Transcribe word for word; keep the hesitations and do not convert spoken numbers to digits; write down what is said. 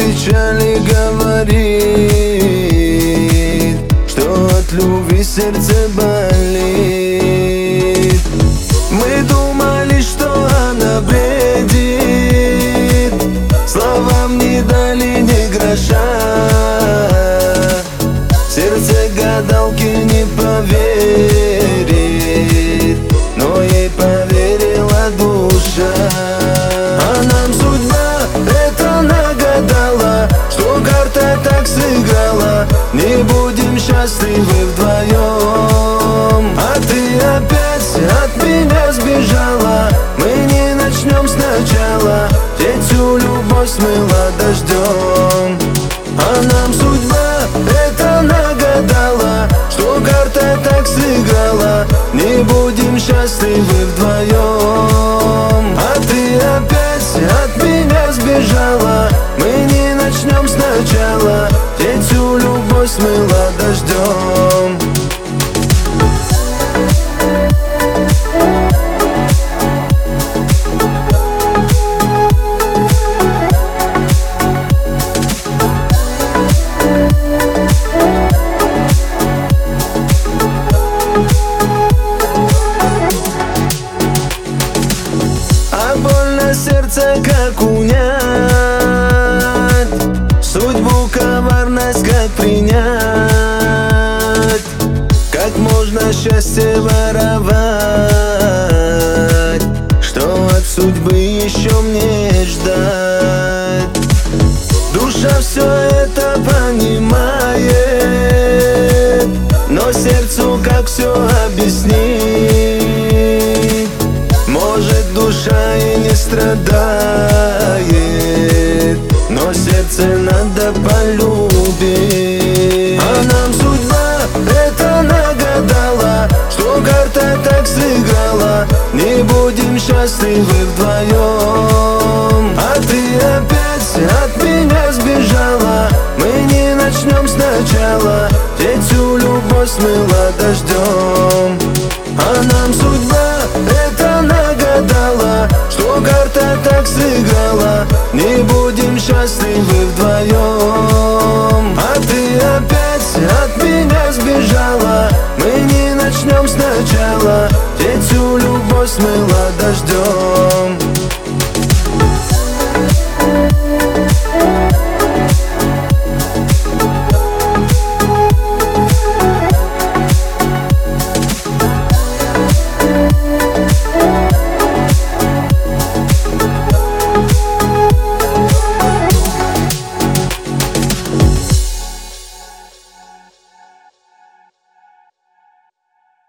печали говорит, что от любви сердце болит. Мы думали, что она бредит, словам не дали ни гроша. Сердце гадалки не поверит, но ей поверила душа. А нам судьба это нагадала, что карта так сыграла. Не будем счастливы вдвоем. А ты опять от меня сбежала. Мы не начнем сначала, ведь всю любовь смыла дождем. А нам судьба это нагадала, что карта так сыграла. Не будем счастливы вдвоем. А ты опять от меня сбежала. Мы не начнем сначала, ведь всю любовь смыла дождем. Сердце как унять, судьбу коварность как принять. Как можно счастье воровать, что от судьбы еще мне ждать? Душа все это понимает, но сердцу как все объяснить? Может, душа и не страдает, но сердце надо полюбить. А нам судьба это нагадала, что карта так сыграла. Не будем счастливы вдвоем. А ты опять от меня сбежала. Мы не начнем сначала, ведь всю любовь смыла дождем. А нам судьба это нагадала, что карта так сыграла. Не будем счастливы вдвоем. А ты опять от меня сбежала. Мы не начнем сначала, ведь всю любовь смыла дождем.